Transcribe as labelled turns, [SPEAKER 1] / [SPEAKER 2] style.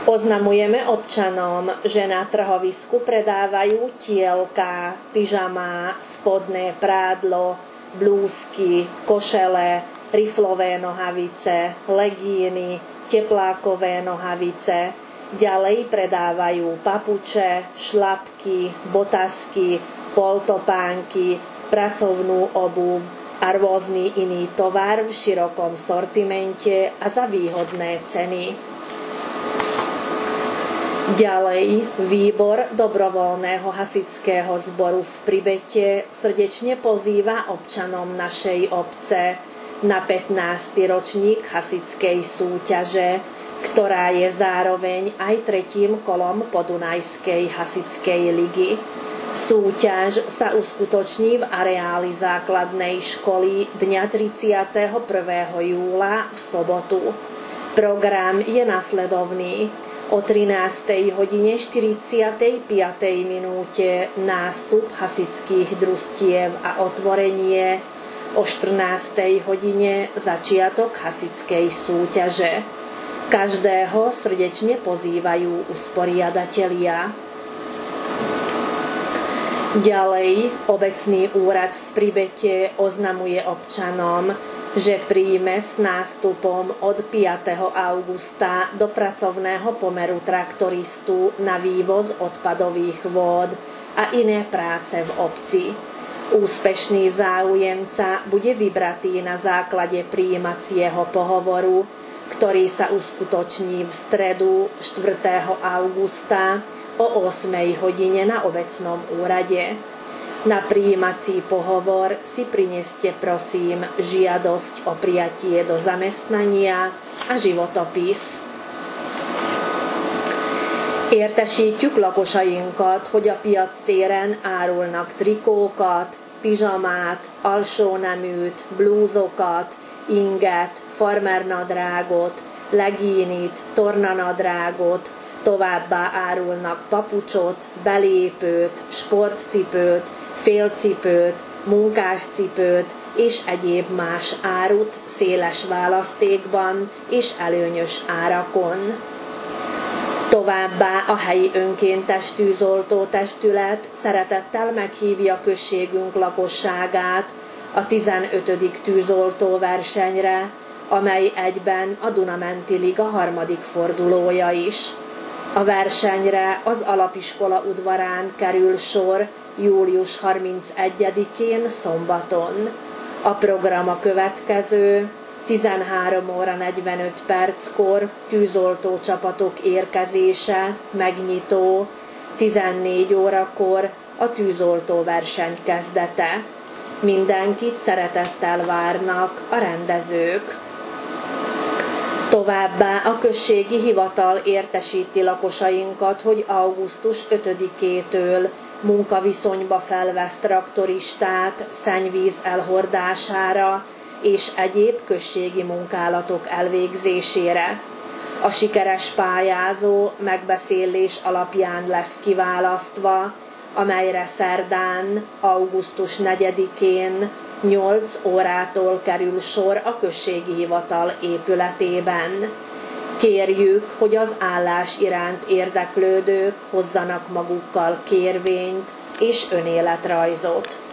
[SPEAKER 1] Oznamujeme občanom, že na trhovisku predávajú tielka, pyžamá, spodné prádlo, blúzky, košele, riflové nohavice, legíny, teplákové nohavice. Ďalej predávajú papuče, šlapky, botasky, poltopánky, pracovnú obuv a rôzny iný tovar v širokom sortimente a za výhodné ceny. Ďalej, výbor dobrovoľného hasičského zboru v Pribete srdečne pozýva občanom našej obce na 15. ročník hasičskej súťaže, ktorá je zároveň aj 3. kolom Podunajskej hasičskej ligy. Súťaž sa uskutoční v areáli základnej školy dňa 31. júla v sobotu. Program je nasledovný. O 13:45 nástup hasičských družstiev a otvorenie, o 14:00 začiatok hasičskej súťaže. Každého srdečne pozývajú usporiadatelia. Ďalej, obecný úrad v Pribete oznamuje občanom, že príjme s nástupom od 5. augusta do pracovného pomeru traktoristu na vývoz odpadových vôd a iné práce v obci. Úspešný záujemca bude vybratý na základe prijímacieho pohovoru, ktorý sa uskutoční v stredu 4. augusta o 8:00 na obecnom úrade. Na prijímací pohovor si prineste prosím žiadosť o prijatie do zamestnania a životopis. Értesítjük lakosainkat, hogy a piactéren árulnak trikókat, pizsamát, alsóneműt, blúzokat, inget, farmernadrágot, legínit, tornanadrágot, továbbá árulnak papucsot, belépőt, sportcipőt, félcipőt, munkáscipőt és egyéb más árut széles választékban és előnyös árakon. Továbbá a helyi önkéntes tűzoltó testület szeretettel meghívja községünk lakosságát a 15. tűzoltó versenyre, amely egyben a Duna-menti Liga 3. fordulója is. A versenyre az alapiskola udvarán kerül sor július 31-én szombaton. A program a következő: 13:45 tűzoltó csapatok érkezése, megnyitó, 14 órakor a tűzoltó verseny kezdete. Mindenkit szeretettel várnak a rendezők. Továbbá a községi hivatal értesíti lakosainkat, hogy augusztus 5-től munkaviszonyba felvesz traktoristát szennyvíz elhordására és egyéb községi munkálatok elvégzésére. A sikeres pályázó megbeszélés alapján lesz kiválasztva, amelyre szerdán, augusztus 4-én 8 órától kerül sor a községi hivatal épületében. Kérjük, hogy az állás iránt érdeklődők hozzanak magukkal kérvényt és önéletrajzot.